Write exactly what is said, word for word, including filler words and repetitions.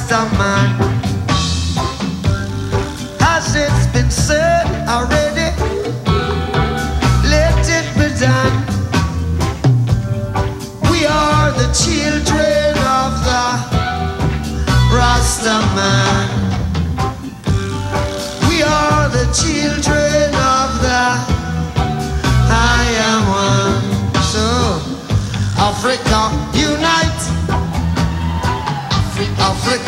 Rastaman. As it's been said already, let it be done. We are the children of the Rastaman. We are the children